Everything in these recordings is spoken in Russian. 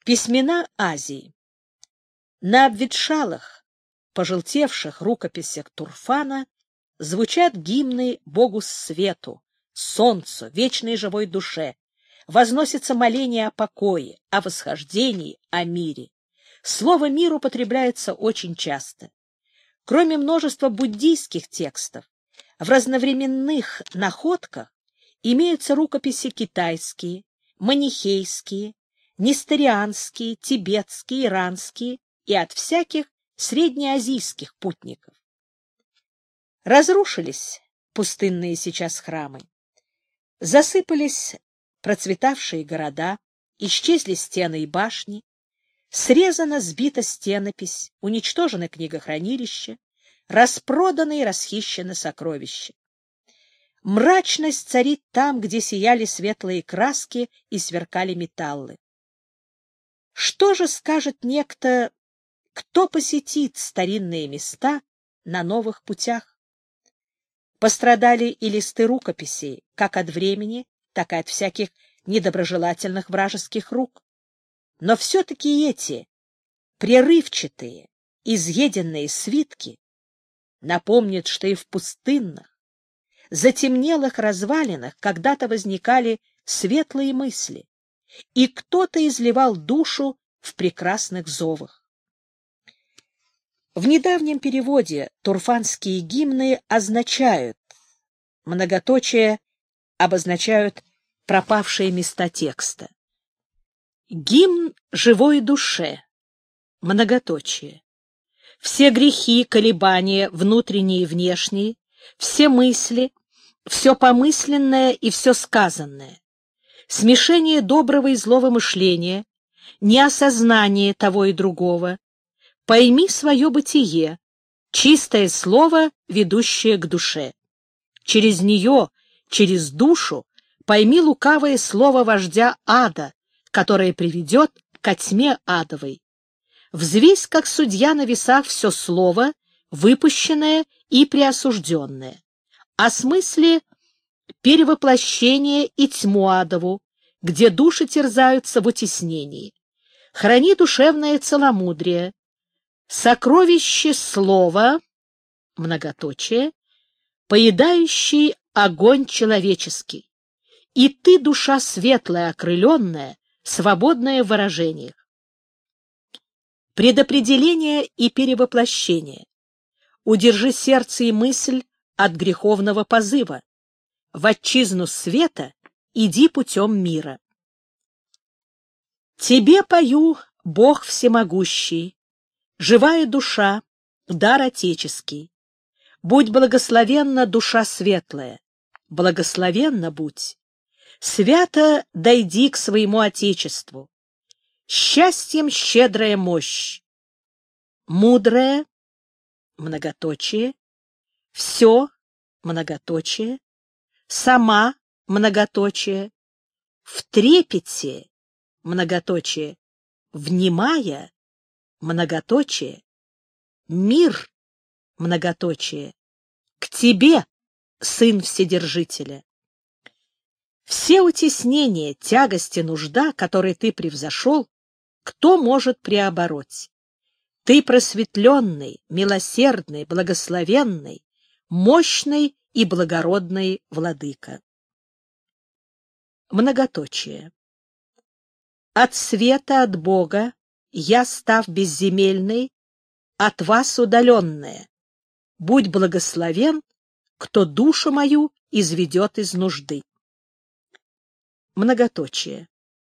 Письмена Азии. На обветшалых, пожелтевших рукописях Турфана звучат гимны Богу свету, солнцу, вечной живой душе, возносится моление о покое, о восхождении, о мире. Слово «мир» употребляется очень часто. Кроме множества буддийских текстов, в разновременных находках имеются рукописи китайские, манихейские, несторианские, тибетские, иранские и от всяких среднеазийских путников. Разрушились пустынные сейчас храмы, засыпались процветавшие города, исчезли стены и башни, срезана, сбита стенопись, уничтожены книгохранилища, распроданы и расхищены сокровища. Мрачность царит там, где сияли светлые краски и сверкали металлы. Что же скажет некто, кто посетит старинные места на новых путях? Пострадали и листы рукописей, как от времени, так и от всяких недоброжелательных вражеских рук. Но все-таки эти прерывчатые, изъеденные свитки напомнят, что и в пустынных, затемнелых развалинах когда-то возникали светлые мысли, и кто-то изливал душу в прекрасных зовах. В недавнем переводе турфанские гимны означают, многоточие обозначают пропавшие места текста. Гимн живой душе, многоточие. Все грехи, колебания, внутренние и внешние, все мысли, все помысленное и все сказанное, смешение доброго и злого мышления, неосознание того и другого, пойми свое бытие, чистое слово, ведущее к душе. Через нее, через душу, пойми лукавое слово вождя ада, которое приведет ко тьме адовой. Взвесь, как судья на весах, все слово, выпущенное и преосужденное. О смысле перевоплощения и тьму адову, где души терзаются в утеснении. Храни душевное целомудрие, сокровище слова, многоточие, поедающий огонь человеческий. И ты, душа светлая, окрыленная, свободная в выражениях. Предопределение и перевоплощение. Удержи сердце и мысль от греховного позыва. В отчизну света иди путем мира. Тебе пою, Бог всемогущий, живая душа, дар отеческий. Будь благословенна, душа светлая, благословенна будь. Свято дойди к своему отечеству. Счастьем щедрая мощь. Мудрая, многоточие, все, многоточие, сама, многоточие, в трепете, многоточие, внимая, многоточие, мир, многоточие, к тебе, сын Вседержителя. Все утеснения, тягости, нужда, которые ты превзошел, кто может преобороть? Ты просветленный, милосердный, благословенный, мощный и благородный владыка. Многоточие. От света, от Бога, я, став безземельной, от вас удаленная. Будь благословен, кто душу мою изведет из нужды. Многоточие.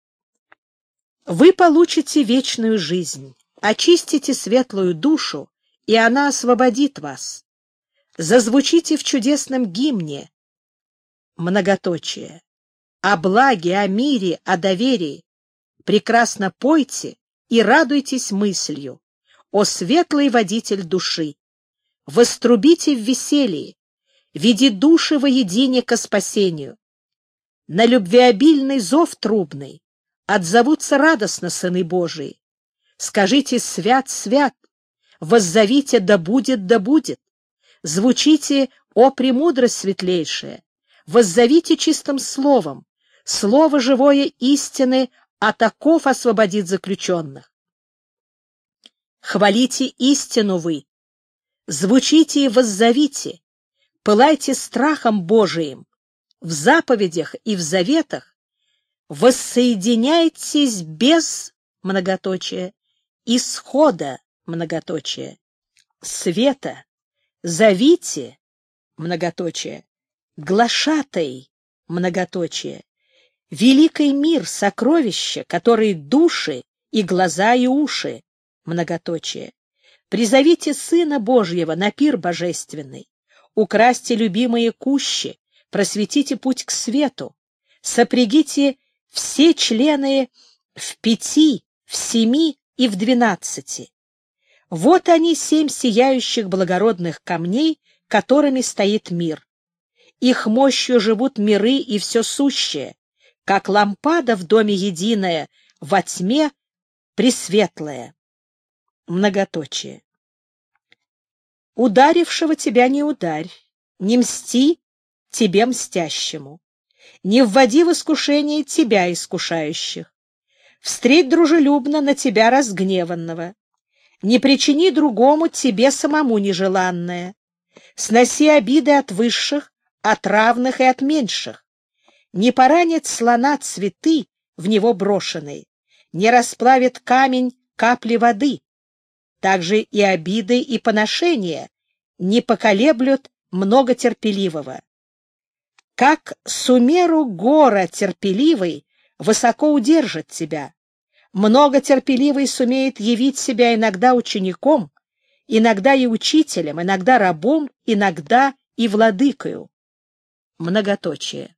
Вы получите вечную жизнь, очистите светлую душу, и она освободит вас. Зазвучите в чудесном гимне, многоточие, о благе, о мире, о доверии. Прекрасно пойте и радуйтесь мыслью, о светлый водитель души. Вострубите в веселье, веди души воедине ко спасению. На любвеобильный зов трубный отзовутся радостно сыны Божии. Скажите «Свят, свят», воззовите «Да будет, да будет». Звучите «О премудрость светлейшая», воззовите чистым словом, слово живое истины от оков освободит заключенных. Хвалите истину вы, звучите и воззовите, пылайте страхом Божиим, в заповедях и в заветах воссоединяйтесь без многоточия, исхода многоточия, света, зовите многоточие, глашатай многоточие, великий мир, сокровища, которые души и глаза и уши многоточие. Призовите Сына Божьего на пир божественный, украсьте любимые кущи, просветите путь к свету, сопрягите все члены в 5, в 7 и в 12. Вот они, 7 сияющих благородных камней, которыми стоит мир. Их мощью живут миры и все сущее, как лампада в доме единая, во тьме пресветлая. Многоточие. Ударившего тебя не ударь, не мсти тебе мстящему, не вводи в искушение тебя искушающих, встреть дружелюбно на тебя разгневанного, не причини другому тебе самому нежеланное, сноси обиды от высших, от равных и от меньших, не поранит слона цветы, в него брошенные, не расплавит камень капли воды, также и обиды и поношения не поколеблют многотерпеливого. Как сумеру гора терпеливый высоко удержит тебя, многотерпеливый сумеет явить себя иногда учеником, иногда и учителем, иногда рабом, иногда и владыкою. Многоточие.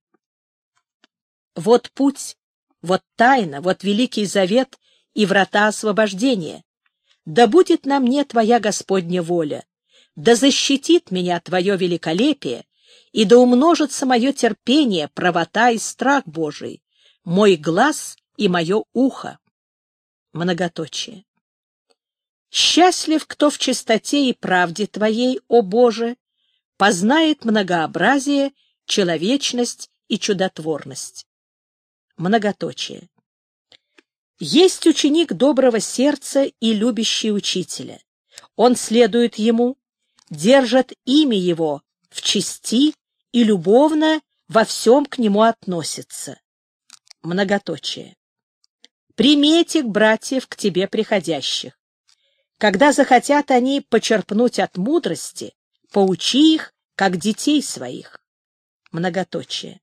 Вот путь, вот тайна, вот великий завет и врата освобождения. Да будет на мне Твоя Господня воля, да защитит меня Твое великолепие, и да умножится мое терпение, правота и страх Божий, мой глаз и мое ухо. Многоточие. Счастлив, кто в чистоте и правде Твоей, о Боже, познает многообразие, человечность и чудотворность. Многоточие. Есть ученик доброго сердца и любящий учителя. Он следует ему, держит имя его в чести и любовно во всем к нему относится. Многоточие. Приметик братьев к тебе приходящих. Когда захотят они почерпнуть от мудрости, поучи их, как детей своих. Многоточие.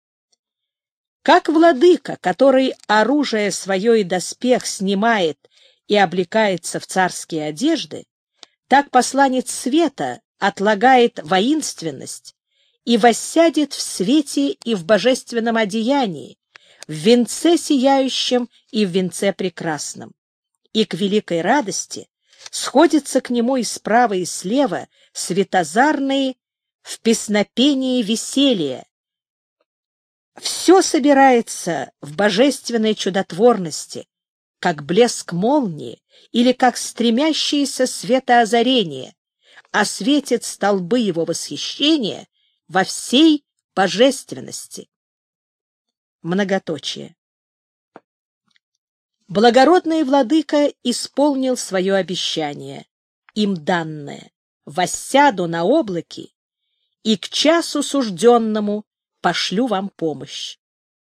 Как владыка, который оружие свое и доспех снимает и облекается в царские одежды, так посланец света отлагает воинственность и воссядет в свете и в божественном одеянии, в венце сияющем и в венце прекрасном. И к великой радости сходятся к нему и справа, и слева светозарные в песнопении веселья. Все собирается в божественной чудотворности, как блеск молнии или как стремящееся светоозарение, осветит столбы его восхищения во всей божественности. Многоточие. Благородный владыка исполнил свое обещание, им данное: воссяду на облаке, и к часу сужденному пошлю вам помощь.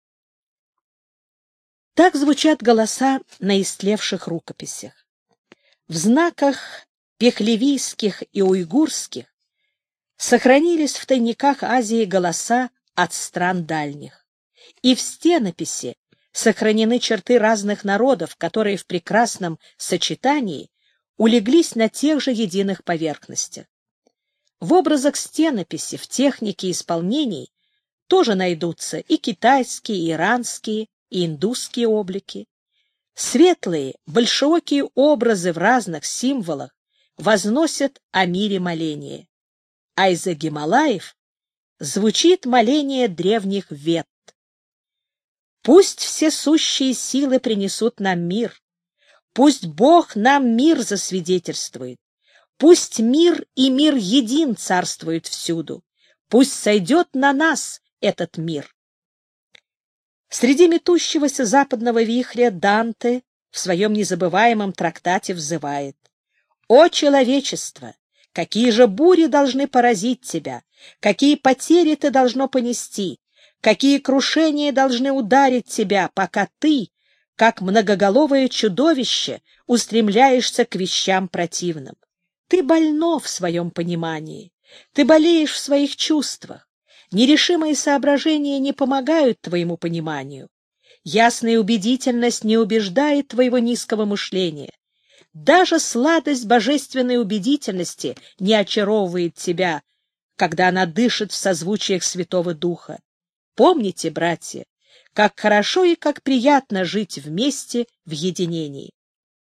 Так звучат голоса на истлевших рукописях. В знаках пехлевийских и уйгурских сохранились в тайниках Азии голоса от стран дальних. И в стенописи сохранены черты разных народов, которые в прекрасном сочетании улеглись на тех же единых поверхностях. В образах стенописи, в технике исполнений тоже найдутся и китайские, и иранские, и индусские облики. Светлые, большеокие образы в разных символах возносят о мире моление. А из-за Гималаев звучит моление древних вед. Пусть все сущие силы принесут нам мир, пусть Бог нам мир засвидетельствует, пусть мир и мир един царствуют всюду, пусть сойдет на нас этот мир. Среди метущегося западного вихря Данте в своем незабываемом трактате взывает: «О человечество! Какие же бури должны поразить тебя, какие потери ты должно понести, какие крушения должны ударить тебя, пока ты, как многоголовое чудовище, устремляешься к вещам противным. Ты больно в своем понимании, ты болеешь в своих чувствах, нерешимые соображения не помогают твоему пониманию, ясная убедительность не убеждает твоего низкого мышления. Даже сладость божественной убедительности не очаровывает тебя, когда она дышит в созвучиях Святого Духа. Помните, братья, как хорошо и как приятно жить вместе в единении».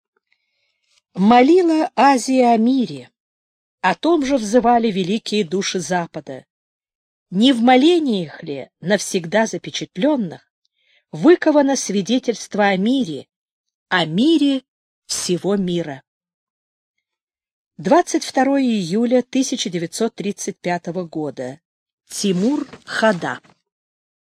Молила Азия о мире, о том же взывали великие души Запада. Не в молениях ли, навсегда запечатленных, выковано свидетельство о мире всего мира. 22 июля 1935 года. Тимур Хада.